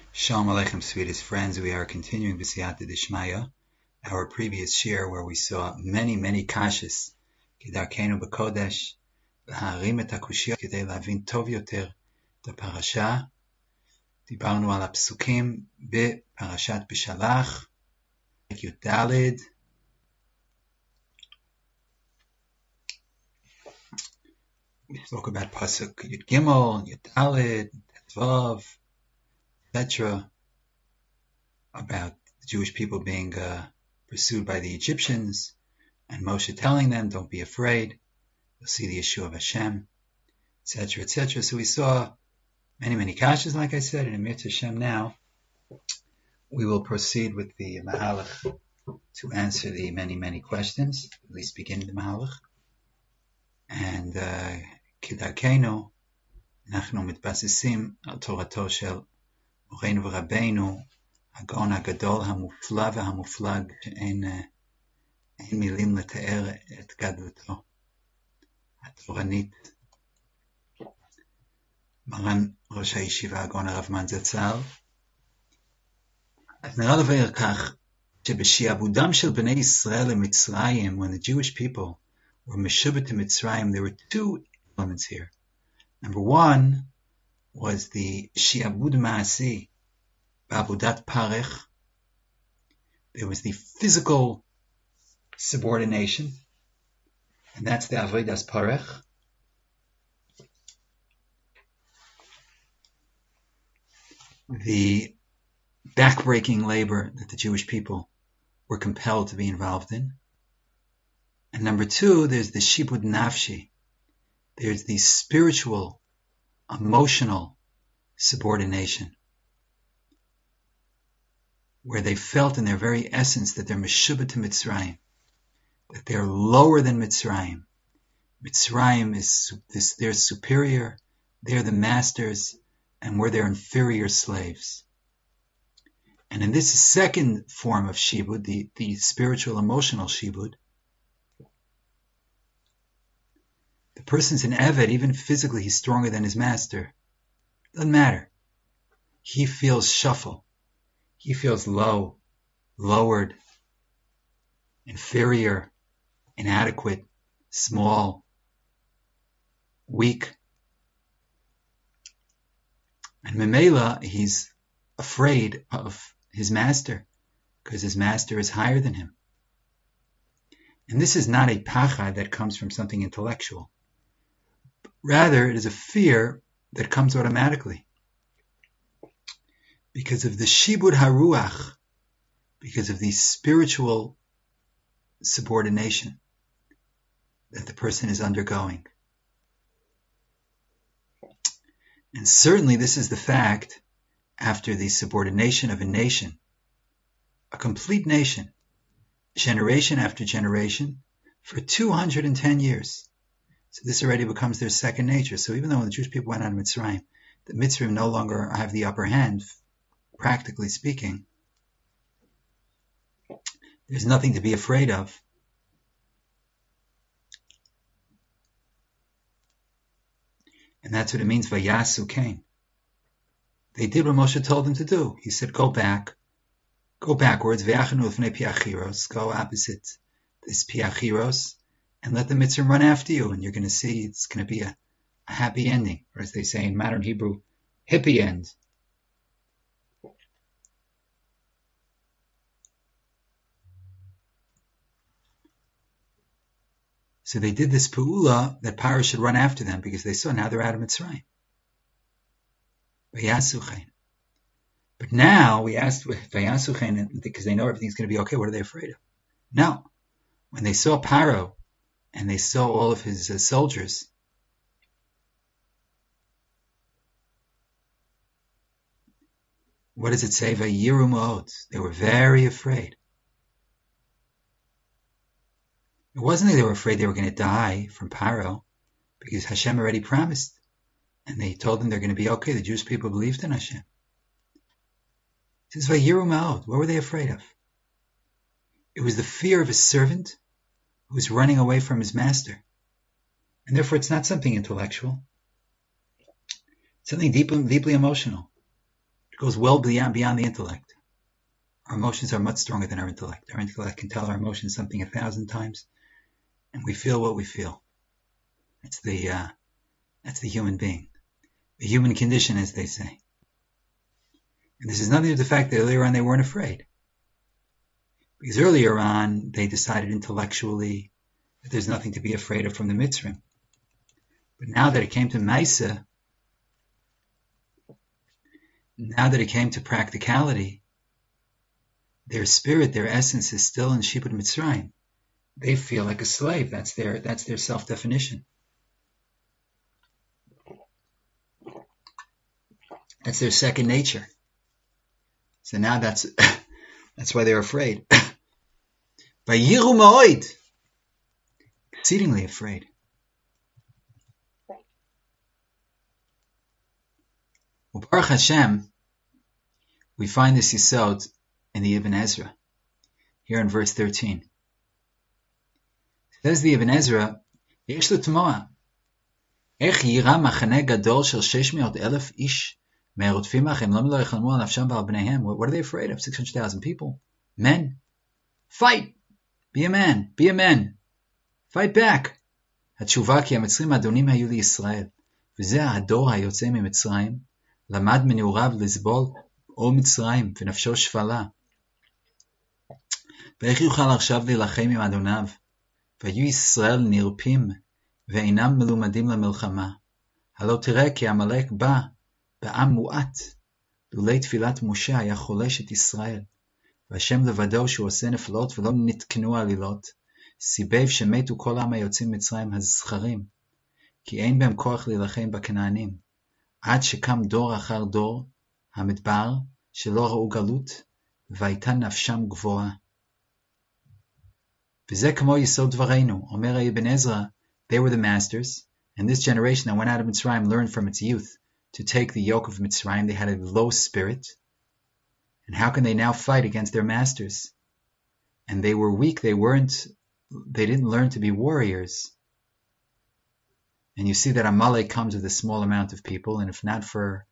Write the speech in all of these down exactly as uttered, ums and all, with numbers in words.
Shalom Aleichem, sweetest friends. We are continuing B'siyata Dishmaya, our previous share where we saw many, many kashas, Kedarkenu B'Kodesh, V'ha'arim et HaKushiyot, Kedei Lavin Tov Yoter, the parasha. דיברנו על הפסוקים בפרשת בשלח, י"ד, we spoke about pasuk Yud Gimel, Yud Vav, et cetera, about the Jewish people being uh, pursued by the Egyptians, and Moshe telling them, don't be afraid, you'll see the issue of Hashem, et cetera, et cetera. So we saw many, many kashas, like I said, and in Mitzvah Hashem now, we will proceed with the Mahalach to answer the many, many questions, at least begin the Mahalach. And כדרכנו, אנחנו מתבססים על תורתו של מורנו ורבנו, הגאון הגדול, המופלא והמופלג, שאין אין מילים לתאר את גדלותו התורנית. מרן ראש הישיבה, הגאון הרב מן זצ"ל. אז נראה לבאר כך, שבשיעבודם של בני ישראל למצרים, when the Jewish people were meshubet to Mitzrayim, there were two elements here. Number one was the shi'abud ma'asi, ba'abudat parech. There was the physical subordination, and that's the avodas parech. The backbreaking labor that the Jewish people were compelled to be involved in. And number two, there's the shibud nafshi. There's the spiritual, emotional subordination, where they felt in their very essence that they're meshubet to Mitzrayim, that they're lower than Mitzrayim. Mitzrayim is this, they're superior, they're the masters, and we're their inferior slaves. And in this second form of shibud, the, the spiritual emotional shibud, the person's an Eved, even physically he's stronger than his master. Doesn't matter. He feels shuffle. He feels low, lowered, inferior, inadequate, small, weak. And Memela, he's afraid of his master, because his master is higher than him. And this is not a pachad that comes from something intellectual. Rather, it is a fear that comes automatically because of the shibud haruach, because of the spiritual subordination that the person is undergoing. And certainly this is the fact after the subordination of a nation, a complete nation, generation after generation, for two hundred ten years. So this already becomes their second nature. So even though when the Jewish people went out of Mitzrayim, the Mitzrayim no longer have the upper hand, practically speaking, there's nothing to be afraid of. And that's what it means, Vayasu Kain. They did what Moshe told them to do. He said, go back, go backwards, Ve'achanu l'fnei piachiros, go opposite this piachiros, and let the Mitzrayim run after you, and you're going to see it's going to be a, a happy ending, or as they say in modern Hebrew, hippie end. So they did this pu'ula that Paro should run after them because they saw now they're out of Mitzrayim. But now we asked because they know everything's going to be okay. What are they afraid of? No, when they saw Paro and they saw all of his uh, soldiers, what does it say? Vayiru ma'od. They were very afraid. It wasn't that they were afraid they were going to die from Paro, because Hashem already promised, and they told them they're going to be okay. The Jewish people believed in Hashem. It says Vayiru ma'od. What were they afraid of? It was the fear of a servant who was running away from his master. And therefore it's not something intellectual. It's something deeply, deeply emotional. goes well beyond, beyond the intellect. Our emotions are much stronger than our intellect. Our intellect can tell our emotions something a thousand times, and we feel what we feel. That's the uh, that's the human being, the human condition, as they say. And this is nothing to the fact that earlier on they weren't afraid, because earlier on they decided intellectually that there's nothing to be afraid of from the Mitzrayim. But now that it came to Maisa, now that it came to practicality, their spirit, their essence is still in Shibud Mitzrayim. They feel like a slave. That's their that's their self-definition. That's their second nature. So now that's that's why they're afraid. Vayiru ma'od, exceedingly afraid. Well, Baruch Hashem, we find this yisod in the Ibn Ezra, here in verse thirteen. Says the Ibn Ezra, Yesh l'tmoa, Ech yira machane gadol shel shesh me'ot elef ish me'rotfim achem lam lo yechalmu al nafsham v'al bneihem. What are they afraid of? six hundred thousand people. Men. Fight! Be a man. Be a man. Fight back. התשובה כי המצרים האדונים היו לישראל, וזה הדור היוצא ממצרים, למד מנעוריו לסבול או מצרים, ונפשו שפלה. ואיך יוכל עכשיו להילחם עם אדוניו? והיו ישראל נרפים, ואינם מלומדים למלחמה. הלא תראה כי עמלק בא בעם מועט, לולי תפילת משה היה חולש את ישראל, והשם לבדו שהוא עושה נפלות ולא נתקנו עלילות, סיבב שמתו כל העם היוצאים מצרים הזכרים, כי אין בהם כוח להילחם בכנענים, עד שקם דור אחר דור, המדבר, שלא ראו גלות, והייתה נפשם גבוהה. וזה כמו יסוד דברינו, אומר Ibn Ezra, they were the masters, and this generation that went out of Mitzrayim learned from its youth to take the yoke of Mitzrayim. They had a low spirit, and how can they now fight against their masters? And they were weak, they weren't, they didn't learn to be warriors. And you see that Amalek comes with a small amount of people, and if not for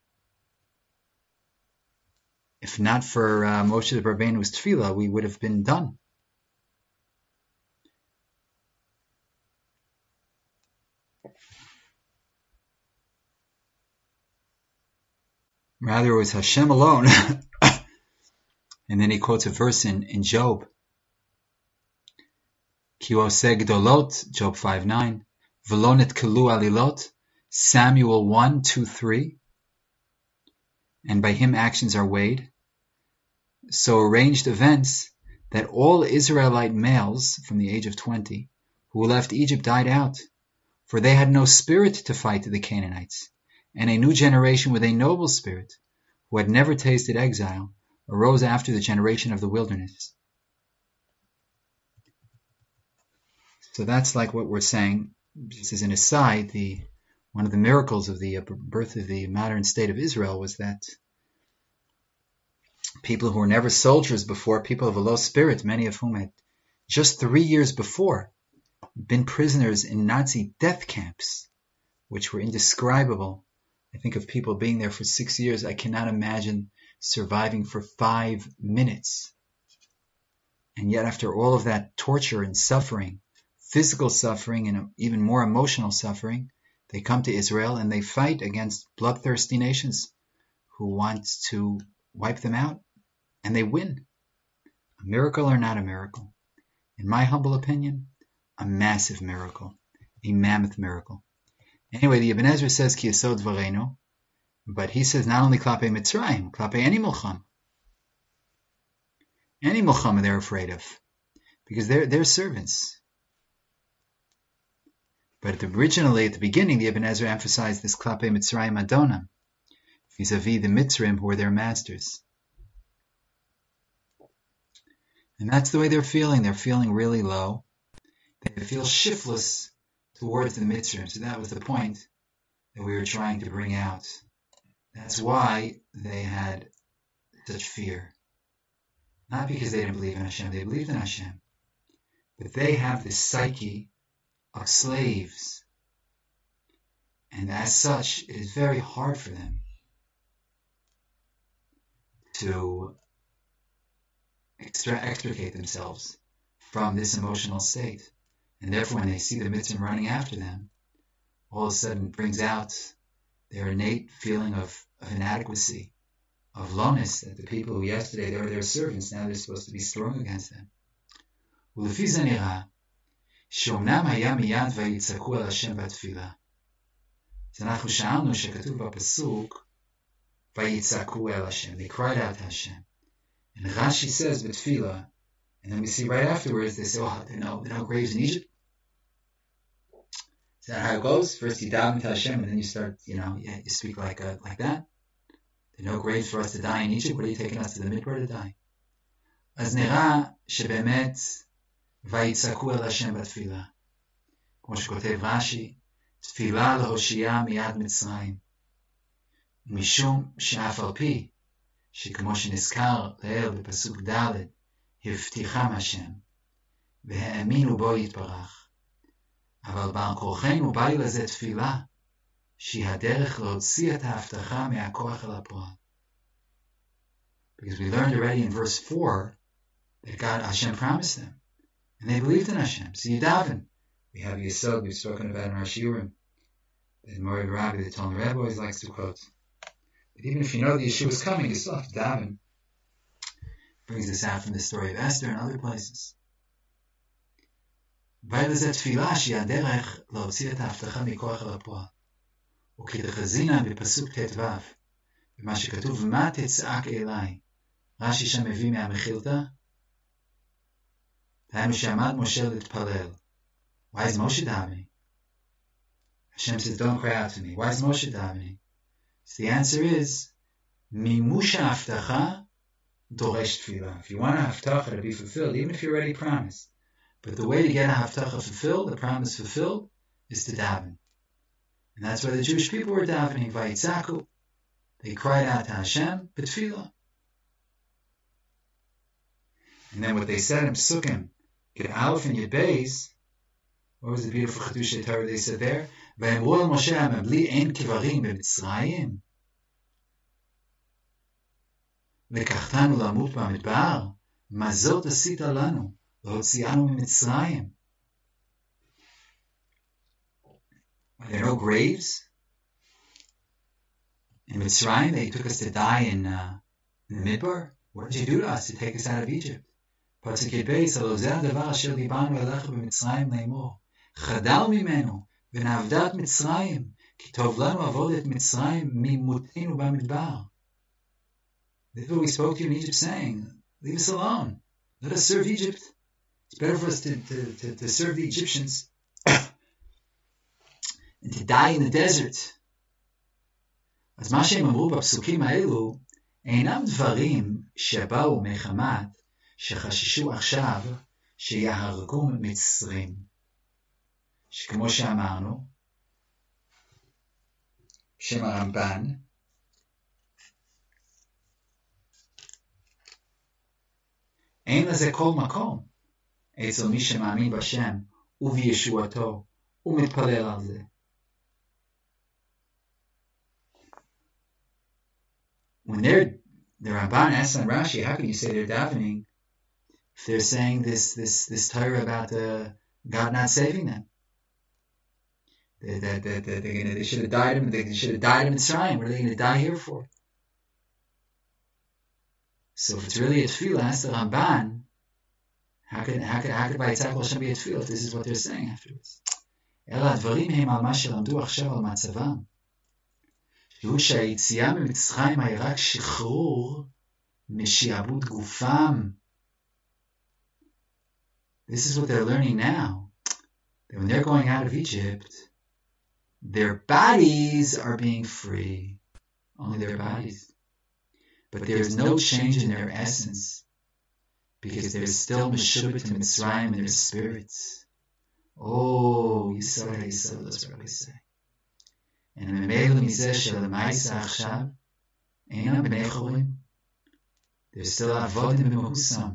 if not for uh, Moshe Rabbeinu's tefillah, we would have been done. Rather, it was Hashem alone. And then he quotes a verse in, in Job. Ki oseh gdolot, Job five nine. V'lo netkelu alilot, Samuel one two three. And by him actions are weighed. So arranged events that all Israelite males from the age of twenty who left Egypt died out, for they had no spirit to fight the Canaanites. And a new generation with a noble spirit, who had never tasted exile, arose after the generation of the wilderness. So that's like what we're saying. Just as an aside, the one of the miracles of the birth of the modern state of Israel was that people who were never soldiers before, people of a low spirit, many of whom had just three years before been prisoners in Nazi death camps, which were indescribable. I think of people being there for six years. I cannot imagine surviving for five minutes. And yet after all of that torture and suffering, physical suffering and even more emotional suffering, they come to Israel and they fight against bloodthirsty nations who want to wipe them out, and they win. A miracle or not a miracle? In my humble opinion, a massive miracle, a mammoth miracle. Anyway, the Ibn Ezra says Ki yesod dvareinu, but he says not only Klapei Mitzrayim, Klapei any Milchama. Any Milchama they're afraid of, because they're, they're servants. But at the, originally, at the beginning, the Ibn Ezra emphasized this Klapei Mitzrayim Adonam, vis-a-vis the Mitzrayim who are their masters. And that's the way they're feeling. They're feeling really low. They feel shiftless towards the Mitzrayim. So that was the point that we were trying to bring out. That's why they had such fear. Not because they didn't believe in Hashem, they believed in Hashem. But they have this psyche of slaves. And as such, it is very hard for them to extra- extricate themselves from this emotional state. And therefore, when they see the Mitzvah running after them, all of a sudden it brings out their innate feeling of, of inadequacy, of lowness, that the people who yesterday they were their servants, now they're supposed to be strong against them. ולפי זה נראה שאומנם היה מיד ויצעקו על השם בתפילה. אז אנחנו שאלנו שכתוב בפסוק ויצעקו אל השם. They cried out to Hashem. And Rashi says בתפילה, and then we see right afterwards they say, oh, there are no, there are no graves in Egypt. Is that how it goes? First you daven to Hashem, and then you start, you know, you, you speak like a, like that. There are no graves for us to die in Egypt. What are you taking us to the Midbar to die? אז נראה שבאמת ויצעקו אל השם בתפילה. כמו שכותב רש"י, תפילה להושיע מיד מצרים. משום שאף על פי שכמו שנזכר לעיל בפסוק ד' הבטיחם השם, והאמינו בו יתברך. אבל בעל כורחנו באי לזה תפילה, שהיא הדרך להוציא את ההבטחה מהכוח אל הפועל. Because we learned already in verse four that God, Hashem promised them, and they believed in Hashem. So you daven. We have Yesod, we've spoken about in our Shiurim. The Mori Rabbi, the Talmud Rebbe always likes to quote. But even if you know the Yeshua is coming, you still have to daven. Brings this out from the story of Esther and other places. ולזה תפילה שהיא הדרך להוציא את ההבטחה מכוח אל הפועל. וכדחזינן בפסוק ט"ו, במה שכתוב, מה תצעק אליי? רש"י שם מביא מהמחילתא. דהיינו שעמד משה להתפלל. Why is Moshe davening? Hashem says, don't cry out to me. Why is Moshe davening? So the answer is, מימוש ההבטחה דורש תפילה. If you want a haftacha to be fulfilled, even if you're already promised, but the way to get a haftacha fulfilled, the promise fulfilled, is to daven. And that's why the Jewish people were davening, vayitzaku. They cried out to Hashem, b'tfilah. And then what they said in Psukim, Yud Aleph and Yud Beis, what was the beautiful Chiddushei Torah they said there? V'emru el Moshe hamabli ein kivarim b'Mitzrayim. V'kachtanu lamut b'midbar, ma zot asita lanu, l'hotzianu mimitzrayim. Are there no graves? In Mitzrayim, they took us to die in, uh, in the Midbar. What did you do to us to take us out of Egypt? פסוק י"ב, הלא זה הדבר אשר דיברנו אליך במצרים לאמור, חדל ממנו ונעבדת מצרים, כי טוב לנו עבוד את מצרים ממותנו במדבר. This is what we spoke to you in Egypt saying, leave us alone. Let us serve Egypt. It's better for us to, to, to, to serve the Egyptians and to die in the desert. אז מה שהם אמרו בפסוקים האלו, אינם דברים שבאו מחמת שחששו עכשיו שיהרגו מצרים. שכמו שאמרנו, שם הרמב"ן, אין לזה כל מקום אצל מי שמאמין בשם ובישועתו ומתפלל על זה. When they're, the Ramban asks on Rashi, how can you say they're davening if they're saying this this this Torah about uh, God not saving them? They, they, they, they, they, they should have died in they should have died in Mitzrayim. What are they going to die here for? So if it's really a tefillah, ask the Ramban, how could how could how could Vayitzak Hashem be a tefillah if this is what they're saying afterwards? אלא הדברים הם על מה שלמדו עכשיו על מצבם. שהוא שהיציאה ממצרים היה רק שחרור משעבוד גופם. This is what they're learning now. That when they're going out of Egypt, their bodies are being free. Only their bodies. But there's no change in their essence. Because they're still meshubit to Mitzrayim in their spirits. Oh, Yisod HaYisod, let's probably say. And ממילא מזה שלמעשה עכשיו אינם בני חורים. They're still עבודים במהוסם.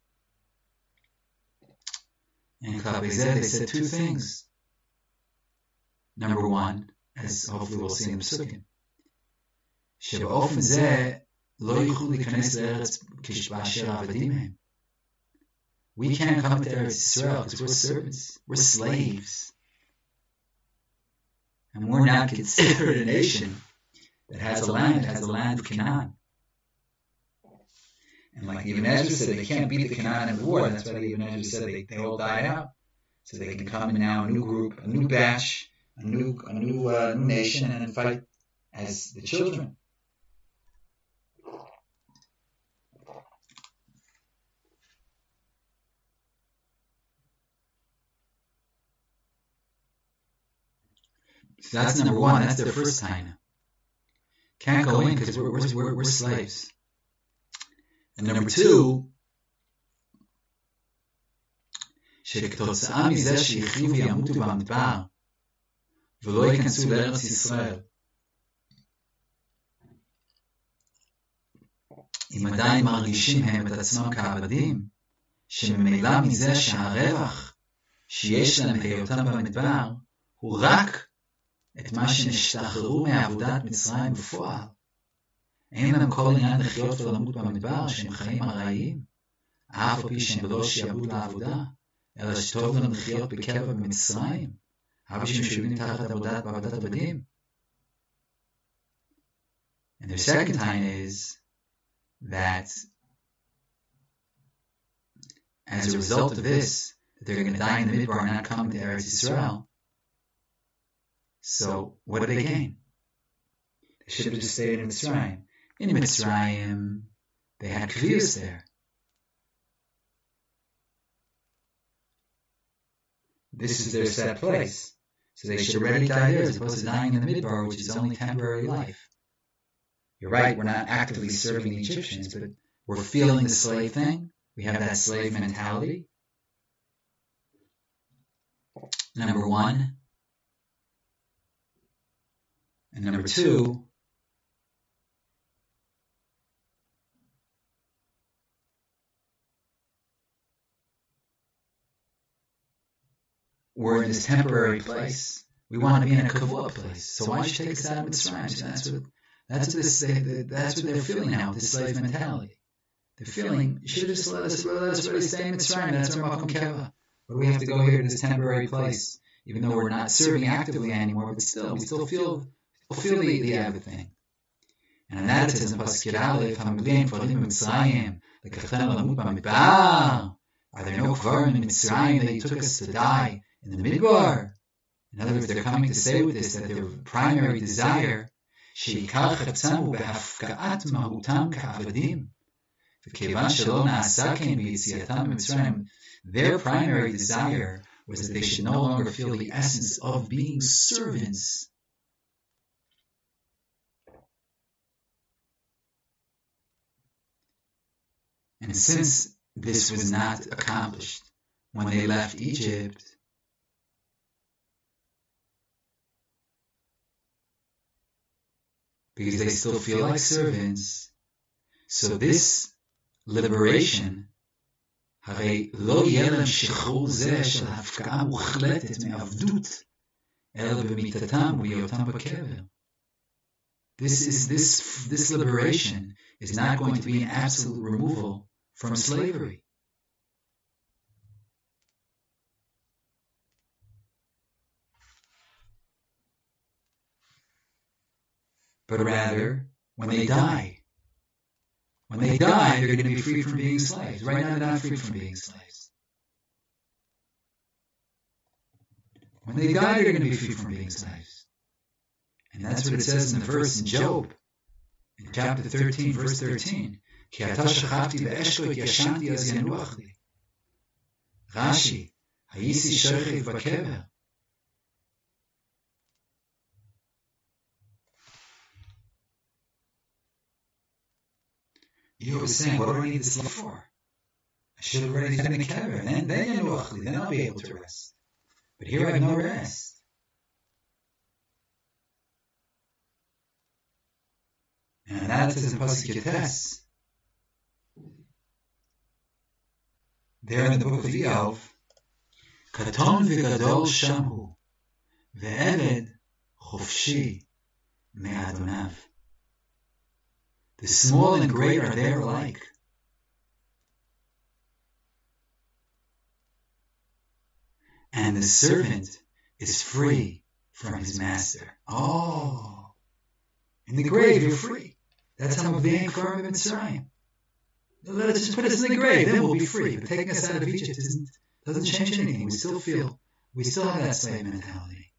And כלפי זה they said two things. Number one, as hopefully we'll see in the Psukim, שבאופן זה לא יוכלו להיכנס לארץ באשר עבדים הם. We can't come to Eretz Yisrael because we're servants, we're slaves. And we're not considered a nation that has a land, has a land of Canaan. And like Ibn Ezra said, they can't beat the Canaan in the war. That's why Ibn Ezra said they, they all died out. So they can come in now, a new group, a new batch, a new a new, uh, new nation, and fight as the children. So that's number one. That's their first taina. Can't go in because we're, we're, we're, we're slaves. And number two, שכתוצאה מזה שיחיו וימותו במדבר ולא ייכנסו לארץ ישראל, אם עדיין מרגישים הם את עצמם כעבדים, שממילא מזה שהרווח שיש להם בהיותם במדבר הוא רק את מה שנשתחררו מעבודת מצרים בפועל. אין להם כל עניין לחיות ולמות במדבר שהם חיים ארעיים, אף על פי שהם בלא שיעבוד לעבודה, אלא שטוב להם לחיות בקבע במצרים, אף שהם שובעים תחת עבודת בעבודת עבדים. And their second time is that as a result of this, that they're going to die in the Midbar and not come to Eretz Yisrael. So, what do they gain? They should have just stayed in Mitzrayim. In Mitzrayim, they had Kvius there. This is their set place. So they should already die there as opposed to dying in the Midbar, which is only temporary life. You're right, we're not actively serving the Egyptians, but we're feeling the slave thing. We have that slave mentality. Number one. And number two, we're in this temporary place. We want to be in a kavua place. So why should you take us out of Mitzrayim? So that's what that's what this they, that's what they're feeling now with this slave mentality. They're feeling you should have just let us let us really stay in Mitzrayim. That's our makom keva. But we have to go here to this temporary place, even though we're not serving actively anymore. But still, we still feel we feel the, the everything. And that it says in Pasuk Aleph, "Hamuglein kvarim b'Mitzrayim, lekachtem lamut b'midbar." Are there no kvarim in Mitzrayim that you took us to die in the Midbar? In other words, they're coming to say with this that their primary desire, sheikar cheptzam behafka'at mahutam ka'avadim, v'kevan shelo na'asa ken b'yitziatam b'Mitzrayim. Their primary desire was that they should no longer feel the essence of being servants. And since this was not accomplished when they left Egypt, because they still feel like servants, so this liberation, הרי לא יהיה להם שחרור זה של הפקעה מוחלטת מעבדות, אלא במיתתם ובהיותם בקבר. This is this this liberation is not going to be an absolute removal from slavery. But rather, when they die, when they die, they're going to be free from being slaves. Right now, they're not free from being slaves. When they die, they're going to be free from being slaves. And that's what it says in the verse in Job, in chapter thirteen, verse thirteen. כי אתה שכבתי באשקו התיישנתי אז ינוח לי. רש"י, הייתי שוכב בקבר. You were saying, what do I need this love for? I should have already been in the kever, and then, then yanuach li, then I'll be able to rest. But here I have no rest. And that is in Pasuk Yates. There in the book of Eov, Katon v'gadol shamhu, ve'eved chofshi me'adonav. The small and great are there alike. And the servant is free from his master. Oh, in the grave you're free. That's how Mavlein Kvarim Mitzrayim. Let us just put us in the grave, then we'll be free. But taking us out of Egypt isn't, doesn't change anything. We still feel, we still have that slave mentality.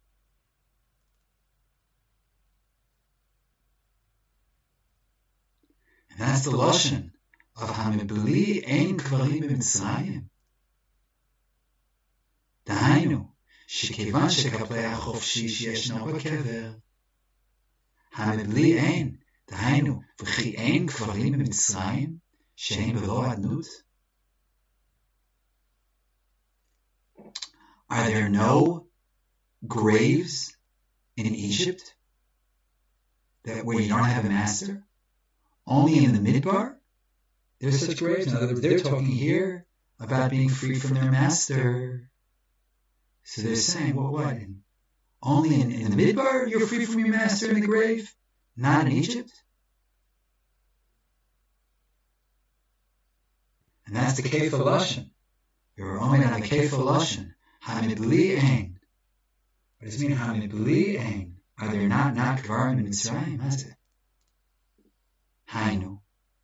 And that's the lashon of Hamibli Ein Kvarim Mitzrayim. דהיינו, שכיוון שכפרי החופשי שישנו בקבר, המבלי אין, דהיינו, וכי אין קברים במצרים, שהם בלא אדנות? Are there no graves in Egypt that where you don't have a master? Only in the Midbar? There's such graves. In other words, they're talking here about being free from their master. So they're saying, well, what? Only in, in the Midbar you're free from your master in the grave? Not in Egypt? And that's the Kefa Lashon. You're only on the Kefa Lashon. Hamibli Ein. What does it mean, Hamibli Ein? Are there not not Kvarim in Mitzrayim? That's it. Hainu.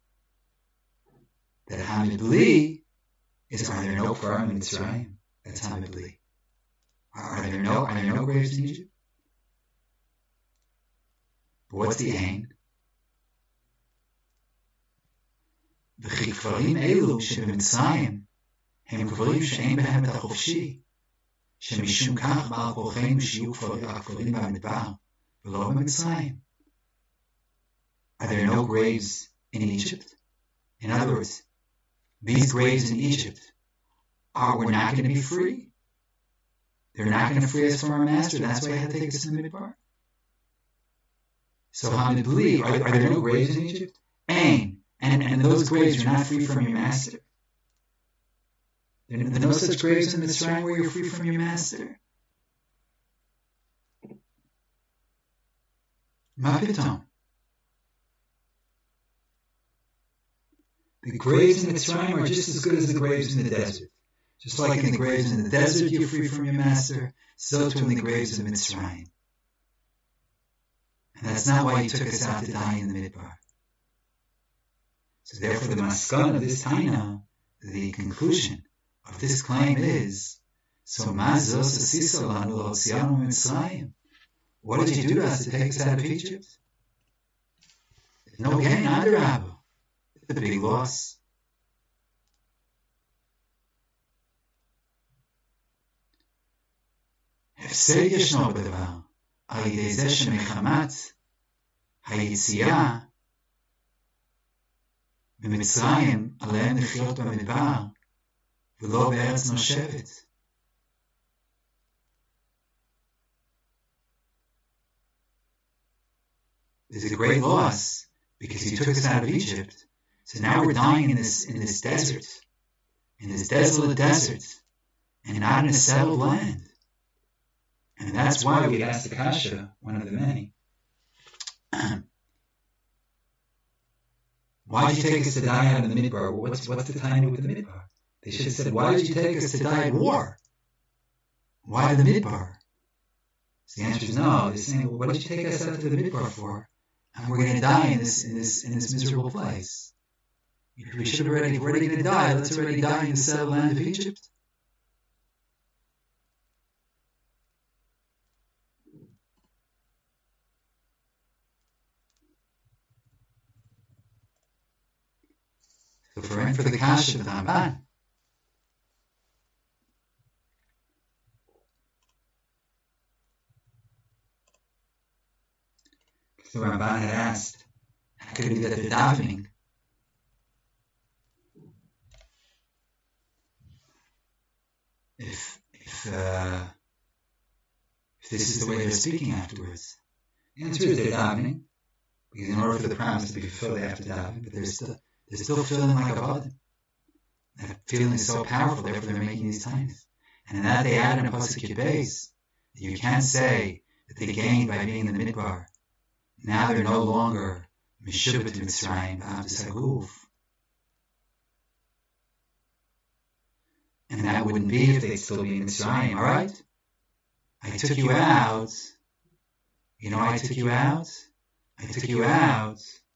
That Hamibli is, are there no Kvarim in Mitzrayim? That's Hamibli. Are there no are there no graves in Egypt? But what's the ain? וכי קברים אלו שבמצרים הם קברים שאין בהם את החופשי, שמשום כך בעל כורחנו שיהיו הקברים במדבר ולא במצרים. Are there no graves in Egypt? In other words, these graves in Egypt are we're not going to be free. They're not going to free us from our master. That's why they had to take us in the Midbar. So, Hamibli, are, are there no graves in Egypt? Ain. And, and those graves, you're not free from your master. There are no such graves in Mitzrayim where you're free from your master. Ma pitom. The graves in Mitzrayim are just as good as the graves in the desert. Just like in the graves in the desert, you're free from your master, so too in the graves of Mitzrayim. And that's not why he took us out to die in the Midbar. So therefore the maskan of this taina, the conclusion of this claim is, so mazos asisa lanu l'hotzianu Mitzrayim. What did you do to us to take us out of Egypt? There's no gain, adarabah. It's a big loss. הפסד ישנו בדבר, על ידי זה שמחמת היציאה במצרים עליהם לחיות במדבר ולא בארץ נושבת. There's a great loss because he took us out of Egypt. So now we're dying in this in this desert, in this desolate desert, and not in a settled land. And that's why we asked the Kasha, one of the many, why did you take us to die out in the Midbar? Well, what's, what's the time with the Midbar? They should have said, why did you take us to die at war? Why the Midbar? So the answer is no. They're saying, well, what did you take us out to the Midbar for? And we're going to die in this in this in this miserable place. If we should have already, if we're already going to die, let's already die in the settled land of Egypt. So for, for the Kasha of the Ramban, the Ramban had asked, how could it be that they're davening? If if uh, if this is the way they're speaking afterwards, the answer is they're davening because in order for the promise to be fulfilled, they have to daven. But they're still they're still feeling like a bud. That feeling is so powerful. Therefore, they're making these times. And in that they add in a pasuk yibes that you can't say that they gained by being in the midbar. Now they're no longer Mishubat Mitzrayim B'Avdas Haguf. And that wouldn't be if they'd still be in Mitzrayim, alright? I took you out. You know I took you out? I took you out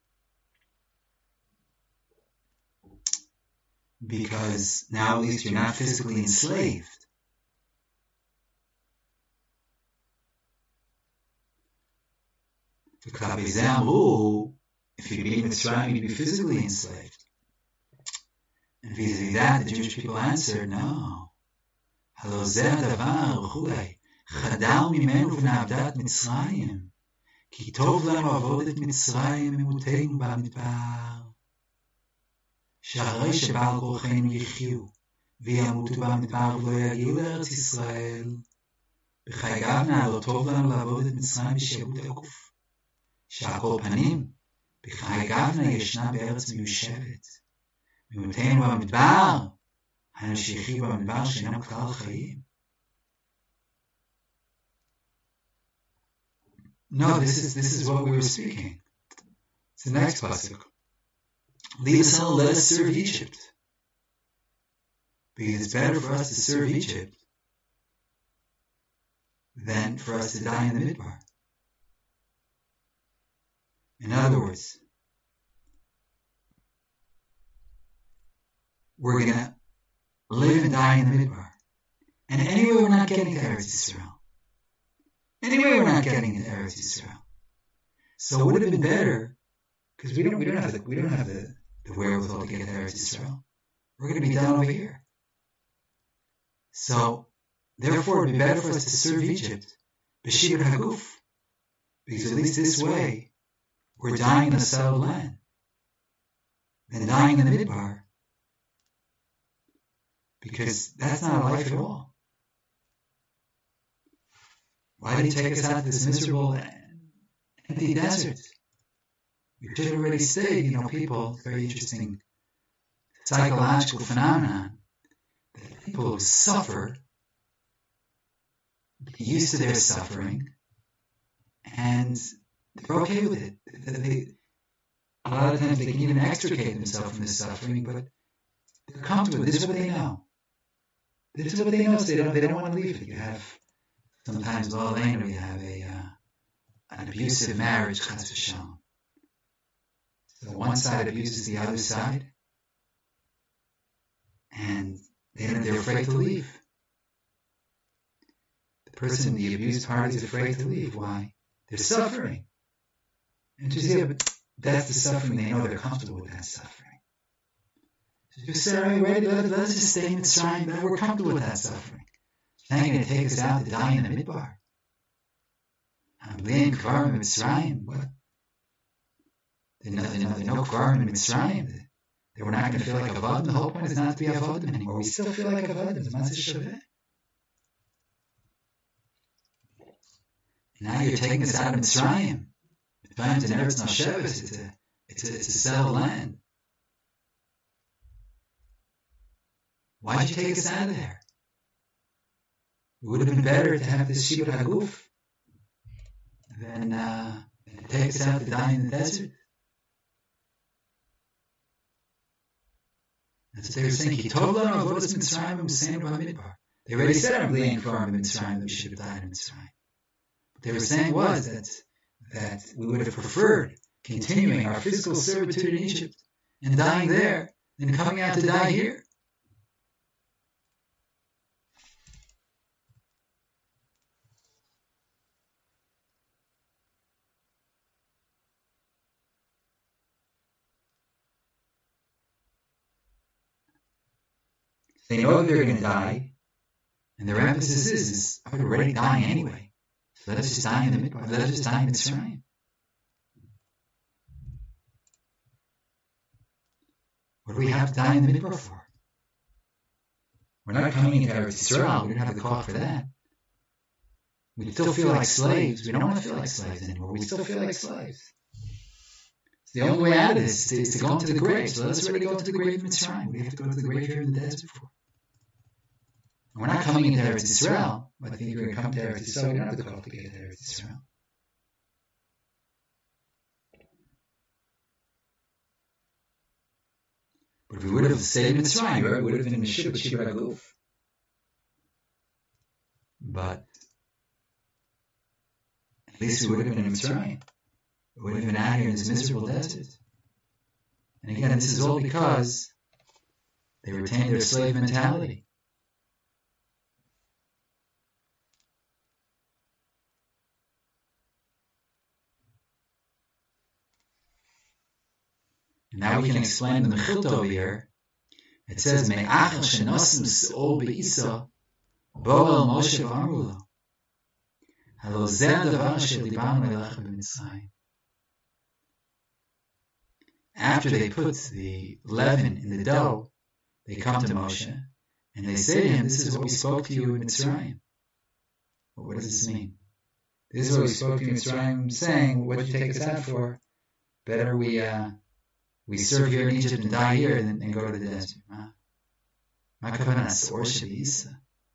because now at least you're not physically enslaved. If you'd be in Mitzrayim, you'd be physically enslaved. And vis-a-vis that, the Jewish people answered, no. Chadal mimenu v'na'avdat Mitzrayim, ki tov lanu avodat Mitzrayim emutenu b'midbar. Sha'arei sheba'al korcheinu yichyu, v'yamutu b'midbar v'lo yagiu l'Eretz Yisrael. B'chai gavna lo tov lanu לעבוד את מצרים בשעבוד הגוף. שעל כל פנים, בחיי גבנה ישנה בארץ מיושבת. ממותנו במדבר, היינו שיחיו במדבר שאינם כלל חיים. No, this is this is what we were speaking. It's the next pasuk. Leave us alone, let us serve Egypt. Because it's better for us to serve Egypt than for us to die in the midbar. In other words, we're going to live and die in the midbar. And anyway, we're not getting to Eretz Yisrael. Anyway, we're not getting to Eretz Yisrael. So it would have been better, because we don't, we don't have the, we don't have the, the wherewithal to get to Eretz Yisrael. We're going to be down over here. So, therefore, it would be better for us to serve Egypt, b'shibud haguf, because at least this way, we're dying in a settled land, than dying in the midbar, because that's not a life at all. Why did he take us out to this miserable, empty desert? We should have already stayed, you know, people, very interesting psychological phenomenon, that people who suffer get used to their suffering, and they're okay with it. They, a lot of times they can even extricate themselves from the suffering, but they're comfortable. This is what they know. This is what they know, so they don't, they don't want to leave it. You have, sometimes, well, later, you have a uh, an abusive marriage, chas v'shalom. So one side abuses the other side, and they're, they're afraid to leave. The person, the abused party, is afraid to leave. Why? They're suffering. And just, yeah, but that's the suffering. They know they're comfortable with that suffering. So just say, all right, ready, let, let us just stay in Mitzrayim, but we're comfortable with that suffering. It's not going to take us out to die in the midbar. I'm laying kvarim in Mitzrayim. What? There's no, there's no kvarim in Mitzrayim. They were not going to feel like avodim. The whole point is not to be avodim anymore. We still feel like avodim. It's matzah shaveh. Now you're taking us out of Mitzrayim. Mitzrayim is an Eretz Nosheves. It's a, it's a, it's a settled land. Why'd you take us out of there? It would have been better to have this shibud haguf than uh, take us out to die in the desert. That's what they were saying. Ki tov lanu avodas Mitzrayim u'mesenu b'midbar. They already said, I'm laying kvarim in Mitzrayim, that we should have died in Mitzrayim. What they were saying was that that we would have preferred continuing our physical servitude in Egypt and dying there than coming out to die here. They know they're going to die, and their emphasis is, is we're already dying anyway. So let us just die in the midbar. Let us just die in Mitzrayim. What do we have to die in the midbar for? We're not coming into Eretz Yisrael. We don't have the call for that. We still feel like slaves. We don't want to feel like slaves anymore. We still feel like slaves. The only way out of this is to, to go into the grave. So let us already go to the grave in Mitzrayim. We have to go to the grave here in the desert for. And we're not coming into Eretz Yisrael. I think we're going to come to Eretz Yisrael. We don't have to call to get to Eretz Yisrael. But if we would have stayed in Mitzrayim, we would have been Meshubah Shibra Guf. But at least we would have been in Mitzrayim. We would have been out here in this miserable desert. And again, this is all because they retained their slave mentality. Now we can explain the Mechilta over here. It says, Me'achel shenosim s'ol be'isa, bo'el Moshe v'amru lo. Halo zeh hadavar asher dibanu elecha b'Mitzrayim. After they put the leaven in the dough, they come to Moshe, and they say to him, this is what we spoke to you in Mitzrayim. But what does this mean? This is what we spoke to you in Mitzrayim, saying, what did you take us out for? Better we... uh We serve here in Egypt and die here and then go to the desert. My kavanah or Shabisa.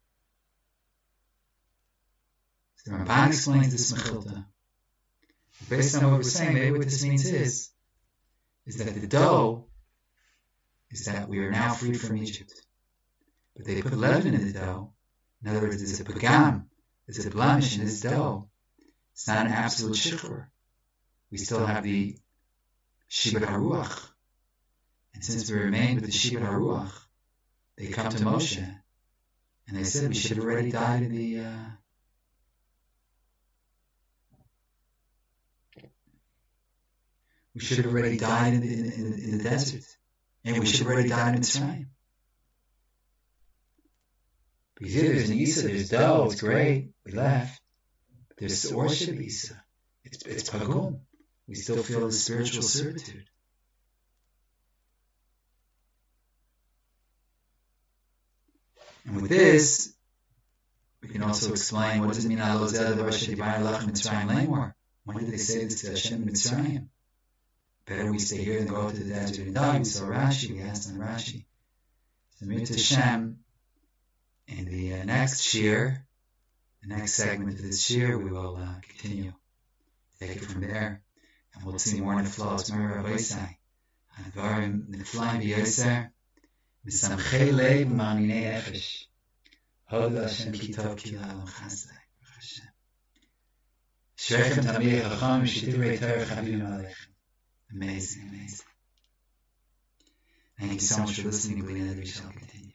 So the Ramban explains this Mechilta. Based on what we're saying, maybe what this means is, is that the dough is that we are now free from Egypt. But they put leaven in the dough. In other words, there's a pagam, there's a blemish in this dough. It's not an absolute shikhr. We still have the Shibud HaRuach. And since we remain with the Shibud HaRuach, they come to Moshe, and they said we should have already died in the... Uh, we should have already died in the, in, in, in the desert. And we should have already died in Mitzrayim. Because here there's an Isa, there's dough, it's great, we left. But there's Sor Shabisa. It's, it's Pagum. We still feel the spiritual servitude. And with this, we can also explain what does it mean, when did they say this to Hashem in Mitzrayim? Better we stay here than go to the desert and die. We saw Rashi, we asked on Rashi. So Mirta Hashem, in the uh, next shir, the next segment of this shir, we will uh, continue. Take it from there. And we'll see more in the flow. It's Mary Rabbi Isai. Advarim niflaim b'yoser. Misamchei leib ma'aminei nefesh. Hodu Hashem ki tov ki la'olam chasdai. Shrechem tamir chacham sh'divrei Torah chavim aleichem. Amazing, amazing. Thank you so much for listening. We shall continue.